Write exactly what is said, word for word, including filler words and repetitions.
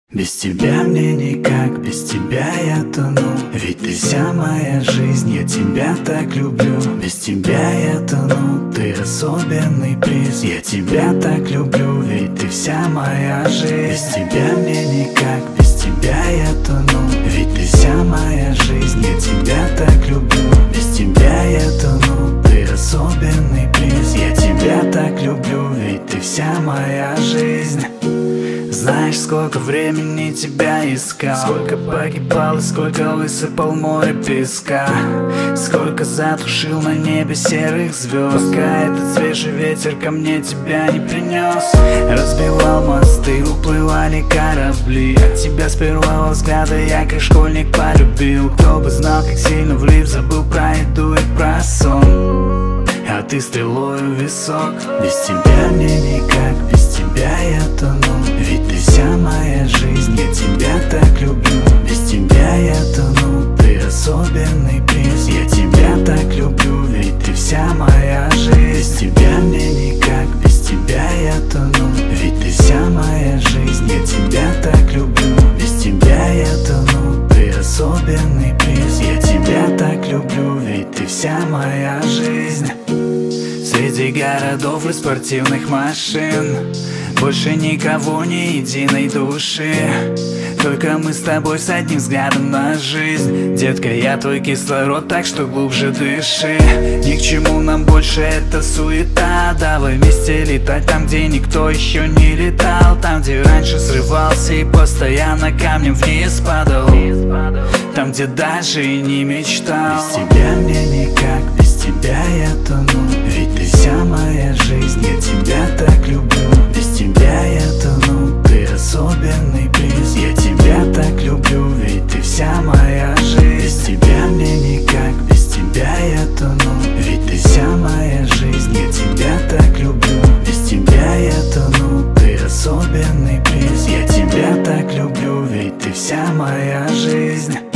Без тебя мне никак, без тебя я тону. Ведь ты вся моя жизнь, я тебя так люблю. Без тебя я тону, ты особенный приз. Я тебя так люблю, ведь ты вся моя жизнь. Без тебя мне никак, без тебя я тону. Ведь ты вся моя жизнь, я тебя так люблю. Без тебя я тону, ты особенный приз. Я тебя так люблю, ведь ты вся моя жизнь. Знаешь, сколько времени тебя искал, сколько погибал и сколько высыпал море песка, сколько затушил на небе серых звезд, пока этот свежий ветер ко мне тебя не принес. Разбивал мосты, уплывали корабли, от тебя с первого взгляда я как школьник полюбил. Кто бы знал, как сильно влип, забыл про еду и про сон, а ты стрелой в висок. Без тебя мне никак, без тебя я тону. Ведь ты вся моя жизнь, я тебя так люблю. Без тебя я тону, ты особенный приз. Я тебя так люблю, ведь ты вся моя жизнь. Без тебя мне никак, без тебя я тону. Ведь ты вся моя жизнь, я тебя так люблю. Без тебя я тону, ты особенный приз. Я тебя так люблю, ведь ты вся моя жизнь. Среди городов и спортивных машин больше никого, ни единой души, только мы с тобой с одним взглядом на жизнь. Детка, я твой кислород, так что глубже дыши. Ни к чему нам больше эта суета. Давай вместе летать там, где никто еще не летал. Там, где раньше срывался и постоянно камнем вниз падал. Там, где даже и не мечтал. Без тебя мне никак, без тебя я тону. Ведь ты вся моя жизнь, я тебя так люблю. Без тебя я тону, ты особенный приз. Я тебя так люблю, ведь ты вся моя жизнь. Без тебя мне никак, без тебя я тону. Ведь ты вся моя жизнь, я тебя так люблю. Без тебя я тону, ты особенный приз. Я тебя так люблю, ведь ты вся моя жизнь.